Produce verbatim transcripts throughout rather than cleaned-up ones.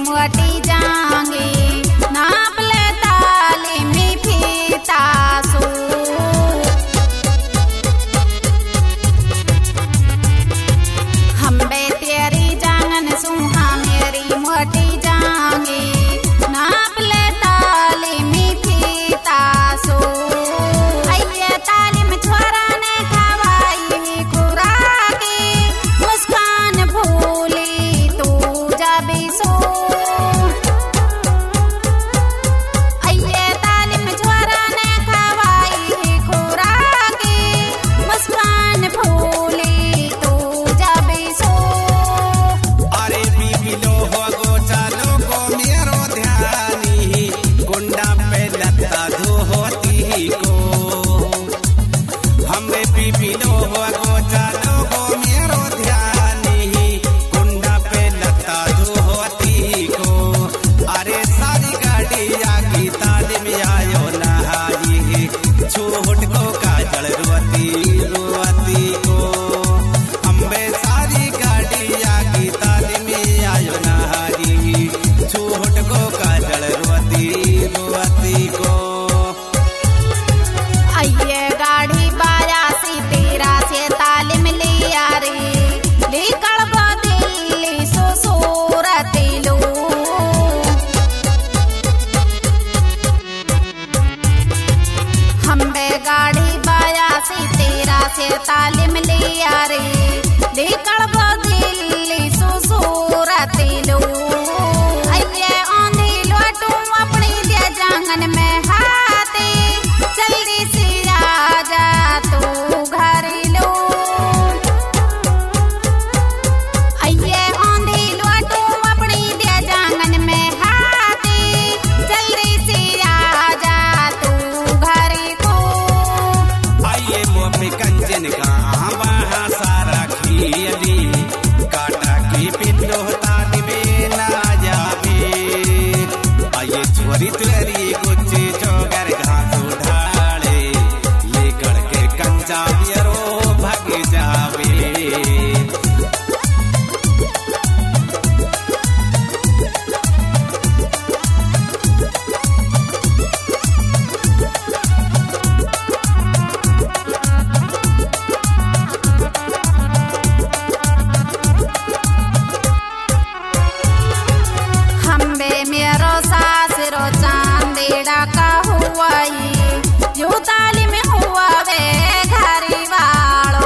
मोटी जांगी नाप ले ताली में फीता सो हम बे तेरी जांगन सुहा मेरी मोटी जांगी नाप ले ताली में फीता सो आइए ताली में छोरा ने खवाई खुराकी मुस्कान भूली तू जाबी सो आइए ताली में छोरा ने खवाई खुराकी मुस्कान भूली तू जाबी सो अरे बीबी लो हो गो चालो को मेरो ध्यानी गुंडा पे लता धो होती को हमें बीबी लो हो गो चालो को मेरो ध्यानी गुंडा पे लता धो होती को अरे सारी गाड़ी आगी ताली में आयो नहाई छोट को काजल रोती रोती को हमें सारी गाड़ी आगी ताली में आयो नहाई छोट को काजल रोती रोती को आइए गाड़ी बाया सी तेरा से तालीम लिया रे लेकर बो दिल्ली सो सूरत लो हम बे गाड़ी बाया सी तेरा से तालीम लिया रे लेकर बो दिल्ली सो सूरत लो आइए आंधी लौटू अपनी दे जांगन में हाथे जल्दी से आजा तू घर लो आइए आंधी लौटू अपनी दे जांगन में हाथे जल्दी से आजा तू घर को आइए मोपे कंचन का वहाँ सारा खियली काटा की पिंडो ताली में ना जावे आइए छोरी तुरी कुछ चौगर घास उठाड़े लेकर के कंचा बियरो भाग जावे हम बे मेरो सासरो चांदेड़ा का हुआ ये यो ताली में हुआ वे घरी वालो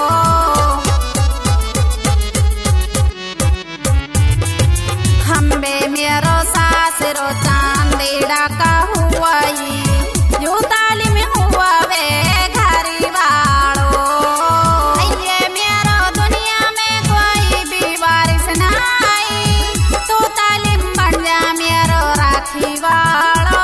हम बे मेरो सासरो चांदेड़ा का हुआ ये यो ताली में हुआ वे घरी वालो आइए मेरो दुनिया में कोई भी वारिस नहीं तू तालीम बन जा मेरो राखी वालो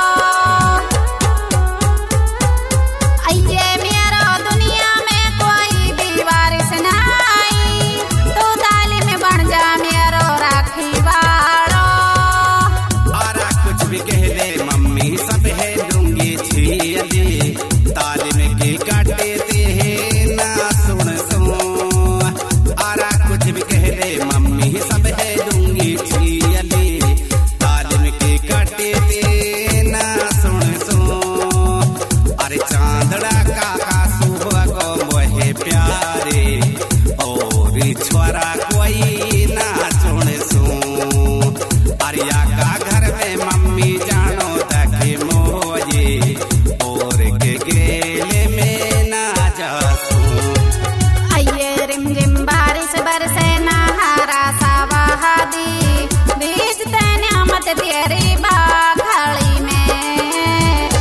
आइए मेरो दुनिया में कोई भी वारिस नहीं तू तालीम बन जा मेरो राखी वालो आरा कुछ भी कह दे मम्मी सब है लूंगी छियली तालीम के काटे ते है ना सुन सुन आरा कुछ भी कह दे मम्मी सब है लूंगी छियली तालीम के काटे ते ना सुन सुन अरे चांदड़ा काका सुबह को मोहे प्यारे और छोरा कोई ना सुन सुन अरिया का घर में मम्मी जानो तके मोजे और के गेले में ना जासू आइए रिम रिम बारिश बरसे नहारा सावा दी बीज तेने मत तेरी बाखड़ी में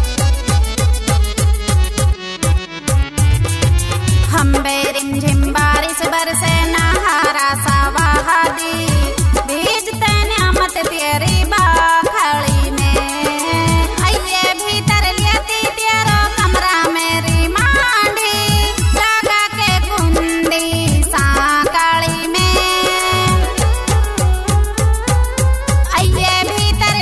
हम बे रिम रिम बारिश बरसे नहारा सावा दी बीज तेने मत तेरी बाखड़ी में आइए भीतर लेती तेरो कमरा मेरी मांडी लगा के कुंडी सांकड़ी में आइए भीतर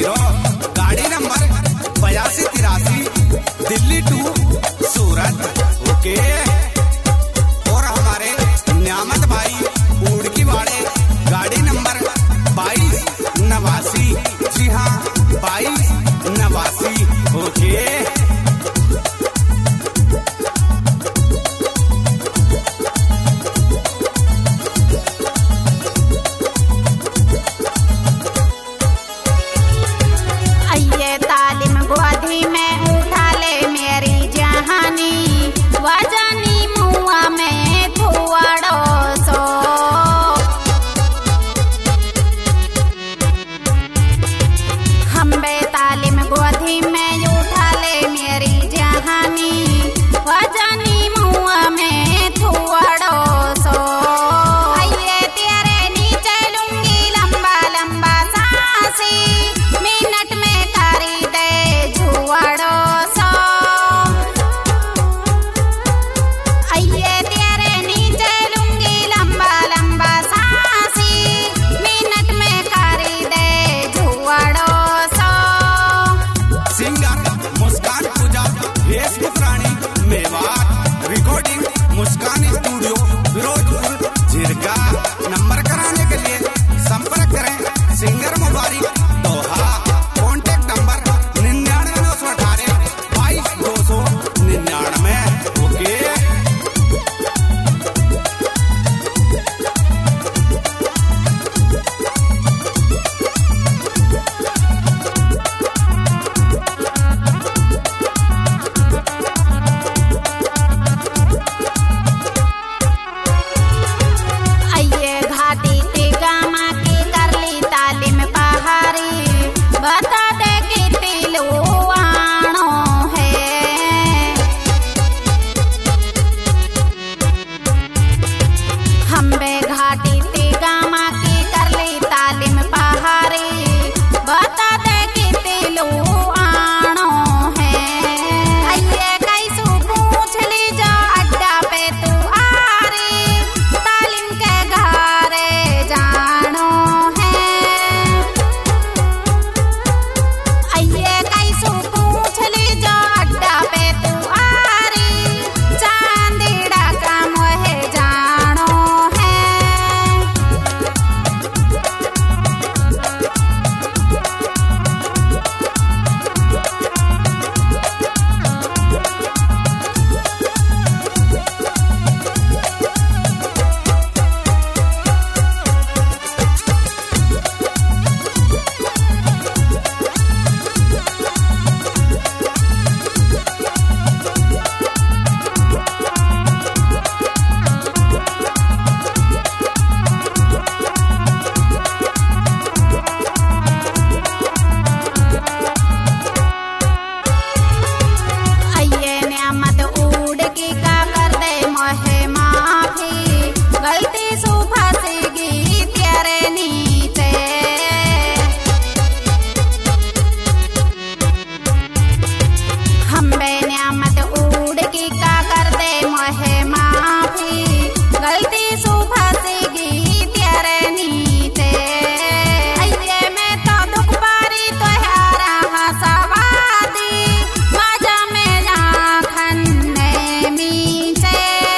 हीरो, गाड़ी नंबर बयासी तिरासी, दिल्ली टू सूरत। ओके। और हमारे न्यामत भाई उड़की वाले, गाड़ी नंबर बाईस नवासी। जी हाँ, बाईस नवासी। ओके। आइए तालीम गोदी में उठा ले मेरी जहानी, वजानी मुआ में थुआड़ो सो। हम बे तालीम गोदी में उठा ले मेरी जहानी, वजानी मुआ में थुआड़ो सो। आइए तेरे नीचे लूंगी लंबा लंबा सांसी, मिनट में करी दे झुआड़ो सो। आइए तेरे नीचे लूंगी लंबा लंबा सांसी, मिनट में करी दे झुआड़ो सो। Singer Muskan Puja, Facebook Rani Mewat, recording Muskan studio Firozpur Jhirka. Number कराने के लिए संपर्क करें सिंगर मुबारिक दोहा। कॉन्टेक्ट नंबर निन्यानवे नौ सौ अठारह बाईस दो सौ निन्यानवे। ओके। आइए घाटी ते गामा की करली तालीम पहाड़ी, बता दे कितनी लुआनो है। हम बे घाटी ते गामा की करली तालीम पहाड़ी, बता दे कितनी लुआनो है। आइए कैसू पूछ ली जा अड्डा पे तू आरी, तालीम के घरे जानो है। आइए कैसू पूछ ली जा अड्डा पे तू आरी, चांदीड़ा का मोहे जानो है। आइए न्यामत उड़ की का कर दे मोहे माफी, गलती सु फंसेगी तेरे नीचे। हम बे न्यामत उड़ की का कर दे मोहे माफी, गलती सु फंसेगी तेरे नीचे। आइए मैं तो दुख पारी तो हारा हंसवादी, मजा में आँखन ने मीचे।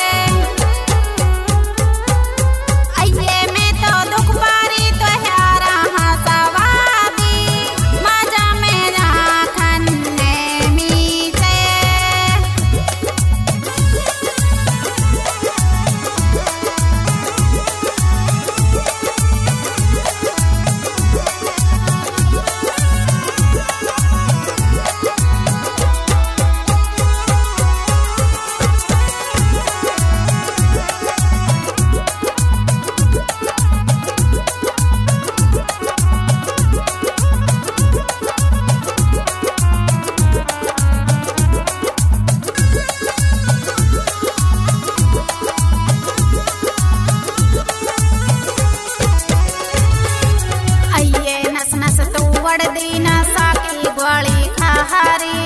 आइए मैं तो दुख पारी तो हारा हंसवादी, मजा में आँखन ने मीचे। आइए नस नस तू वड़ दी नसा की गोली खहारी,